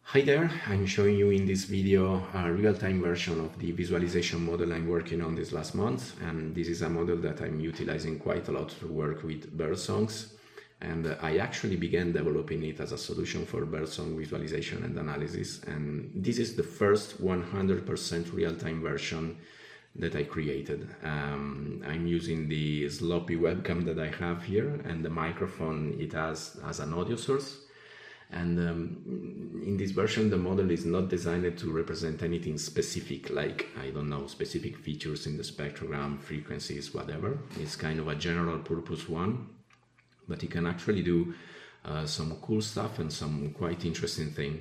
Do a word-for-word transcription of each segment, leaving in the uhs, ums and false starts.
Hi there, I'm showing you in this video a real-time version of the visualization model I'm working on this last month, and this is a model that I'm utilizing quite a lot to work with bird songs, and I actually began developing it as a solution for bird song visualization and analysis, and this is the first one hundred percent real-time version that I created. Um, I'm using the sloppy webcam that I have here, and the microphone it has as an audio source. And um, in this version, the model is not designed to represent anything specific, like, I don't know, specific features in the spectrogram, frequencies, whatever. It's kind of a general purpose one, but it can actually do uh, some cool stuff and some quite interesting thing.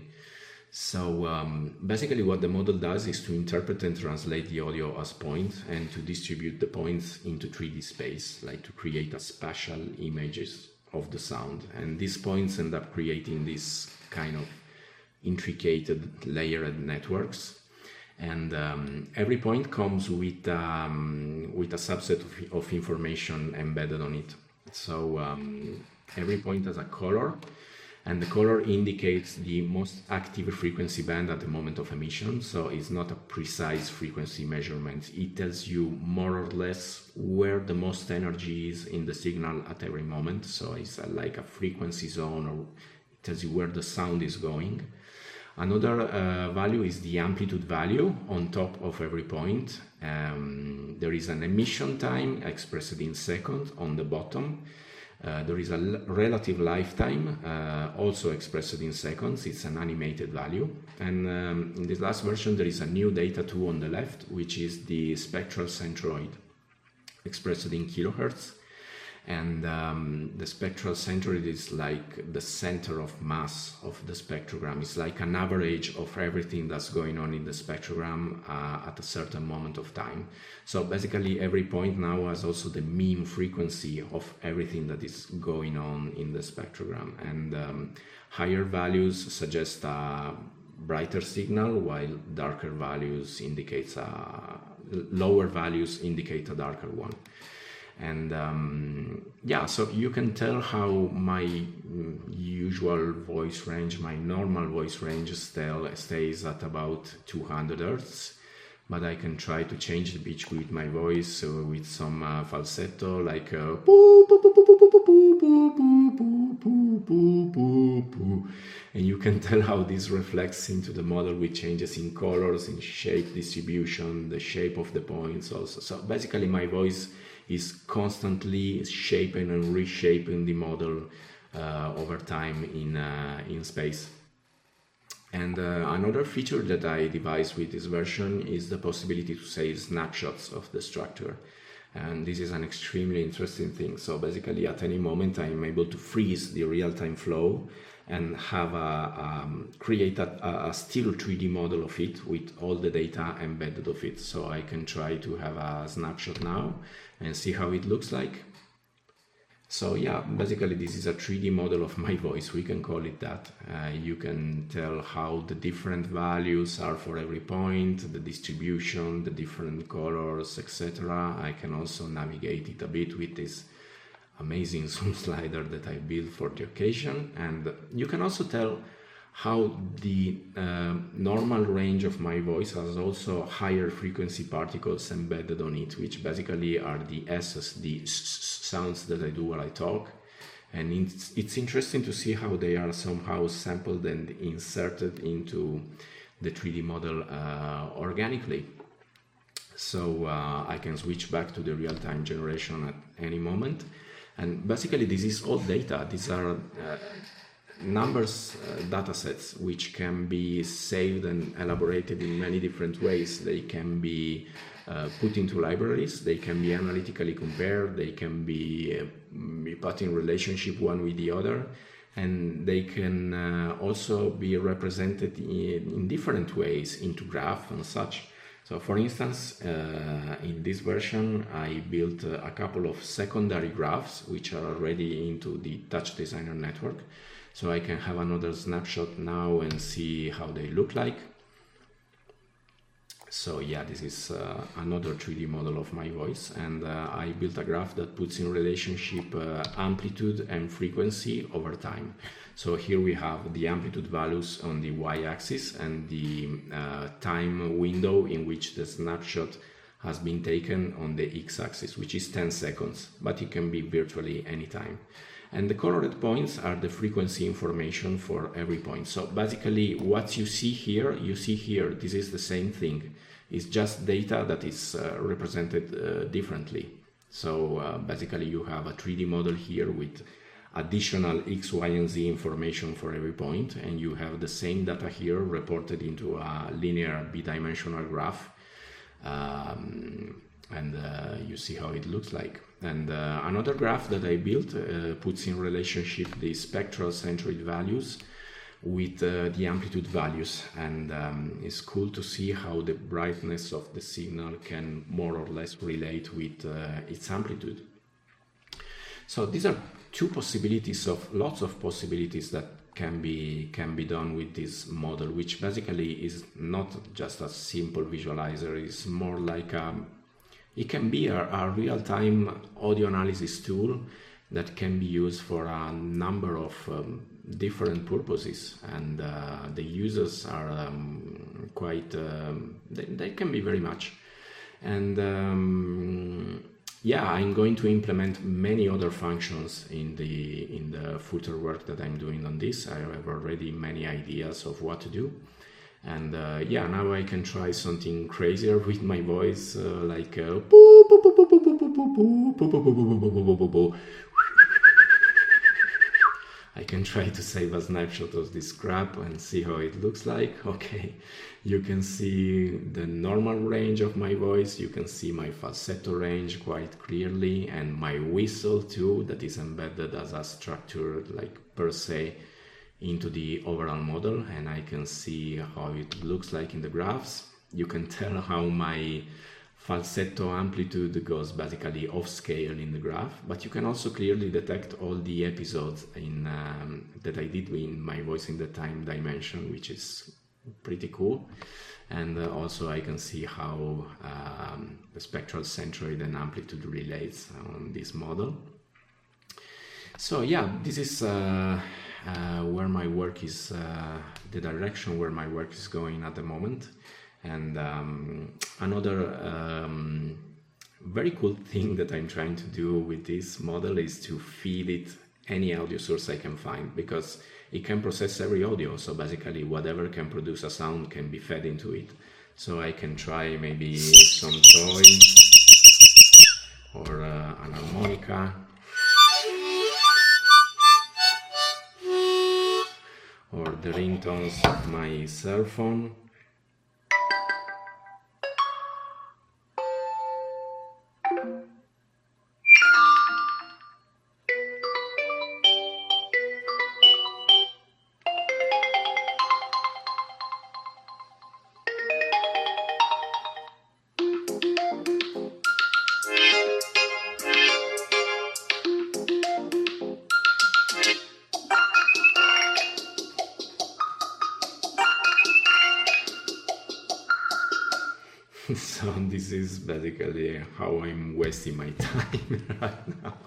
So um, basically what the model does is to interpret and translate the audio as points and to distribute the points into three D space, like to create a spatial images of the sound, and these points end up creating this kind of intricate layered networks, and um, every point comes with um, with a subset of, of information embedded on it. So um, every point has a color, and the color indicates the most active frequency band at the moment of emission. So it's not a precise frequency measurement. It tells you more or less where the most energy is in the signal at every moment. So it's like a frequency zone, or it tells you where the sound is going. Another uh, value is the amplitude value on top of every point. Um, there is an emission time expressed in seconds on the bottom. Uh, there is a relative lifetime, uh, also expressed in seconds. It's an animated value. And um, in this last version, there is a new data too on the left, which is the spectral centroid, expressed in kilohertz. And um, the spectral centroid is like the center of mass of the spectrogram. It's like an average of everything that's going on in the spectrogram uh, at a certain moment of time. So basically every point now has also the mean frequency of everything that is going on in the spectrogram. And um, higher values suggest a brighter signal, while darker values indicates a, lower values indicate a darker one. And um, yeah, so you can tell how my mm, usual voice range, my normal voice range still stays at about two hundred hertz, but I can try to change the pitch with my voice uh, with some uh, falsetto, like uh, and you can tell how this reflects into the model with changes in colors, in shape distribution, the shape of the points also. So basically my voice is constantly shaping and reshaping the model uh, over time in, uh, in space. And uh, another feature that I devised with this version is the possibility to save snapshots of the structure. And this is an extremely interesting thing. So basically at any moment I'm able to freeze the real-time flow and have a, um, create a, a still three D model of it with all the data embedded of it. So I can try to have a snapshot now and see how it looks like. So yeah, basically this is a three D model of my voice, we can call it that. Uh, you can tell how the different values are for every point, the distribution, the different colors, et cetera. I can also navigate it a bit with this amazing zoom slider that I built for the occasion. And you can also tell how the uh, normal range of my voice has also higher frequency particles embedded on it, which basically are the S's, the sounds that I do while I talk. And it's, it's interesting to see how they are somehow sampled and inserted into the three D model uh, organically. So uh, I can switch back to the real-time generation at any moment. And basically this is all data. These are uh, numbers, uh, data sets, which can be saved and elaborated in many different ways. They can be uh, put into libraries, they can be analytically compared, they can be, uh, be put in relationship one with the other, and they can uh, also be represented in, in different ways into graph and such. So for instance, uh, in this version, I built uh, a couple of secondary graphs, which are already into the Touch Designer network. So I can have another snapshot now and see how they look like. So yeah, this is uh, another three D model of my voice, and uh, I built a graph that puts in relationship uh, amplitude and frequency over time. So here we have the amplitude values on the y-axis and the uh, time window in which the snapshot has been taken on the x-axis, which is ten seconds, but it can be virtually any time. And the colored points are the frequency information for every point. So basically what you see here, you see here, this is the same thing. It's just data that is uh, represented uh, differently. So uh, basically you have a three D model here with additional X, Y, and Z information for every point, and you have the same data here reported into a linear bidimensional graph. Um, and uh, you see how it looks like. And uh, another graph that I built uh, puts in relationship the spectral centroid values with uh, the amplitude values, and um, it's cool to see how the brightness of the signal can more or less relate with uh, its amplitude. So these are two possibilities of lots of possibilities that can be can be done with this model, which basically is not just a simple visualizer. It's more like a It can be a, a real-time audio analysis tool that can be used for a number of um, different purposes, and uh, the users are um, quite, um, they, they can be very much. And um, yeah, I'm going to implement many other functions in the, in the footer work that I'm doing on this. I have already many ideas of what to do. And uh, yeah, now I can try something crazier with my voice, uh, like uh, I can try to save a snapshot of this crap and see how it looks like. Okay, you can see the normal range of my voice, you can see my falsetto range quite clearly, and my whistle too, that is embedded as a structure like per se into the overall model, and I can see how it looks like in the graphs. You can tell how my falsetto amplitude goes basically off scale in the graph, but you can also clearly detect all the episodes in um, that I did in my voice in the time dimension, which is pretty cool. And uh, also I can see how um, the spectral centroid and amplitude relates on this model. So yeah, this is uh, uh, where my work is, uh, the direction where my work is going at the moment. And um, another um, very cool thing that I'm trying to do with this model is to feed it any audio source I can find, because it can process every audio. So basically whatever can produce a sound can be fed into it. So I can try maybe some toy or uh, an harmonica, or the ringtones of my cell phone. So this is basically how I'm wasting my time right now.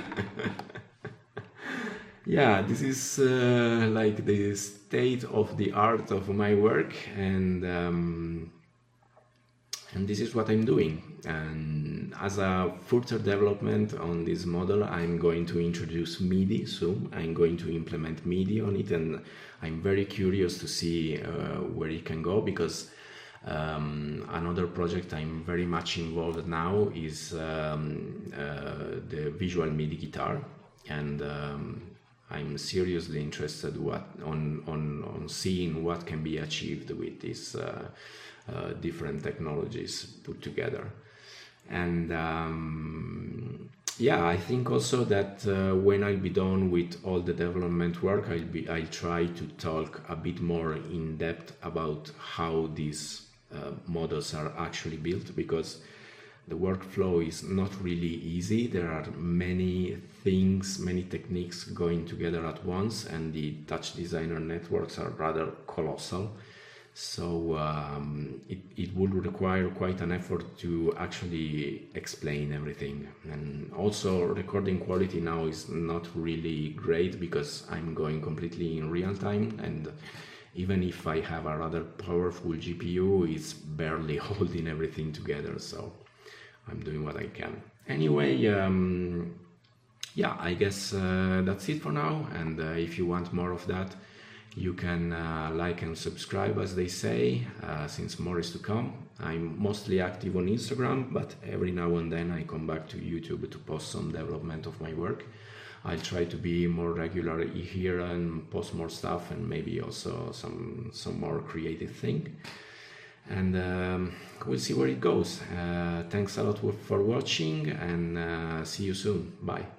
Yeah, this is uh, like the state of the art of my work, and um, and this is what I'm doing. And as a further development on this model, I'm going to introduce MIDI soon. I'm going to implement MIDI on it, and I'm very curious to see uh, where it can go, because Um, another project I'm very much involved now is um, uh, the visual MIDI guitar, and um, I'm seriously interested what, on, on, on seeing what can be achieved with these uh, uh, different technologies put together. And um, yeah, I think also that uh, when I'll be done with all the development work, I'll, be, I'll try to talk a bit more in depth about how these Uh, models are actually built, because the workflow is not really easy. There are many things, many techniques going together at once, and the touch designer networks are rather colossal. So um, it, it would require quite an effort to actually explain everything. And also recording quality now is not really great because I'm going completely in real time, and even if I have a rather powerful G P U, it's barely holding everything together, so I'm doing what I can. Anyway, um, yeah, I guess uh, that's it for now, and uh, if you want more of that, you can uh, like and subscribe, as they say, uh, since more is to come. I'm mostly active on Instagram, but every now and then I come back to YouTube to post some development of my work. I'll try to be more regular here and post more stuff, and maybe also some some more creative thing. And um, we'll see where it goes. Uh, thanks a lot for watching, and uh, see you soon. Bye.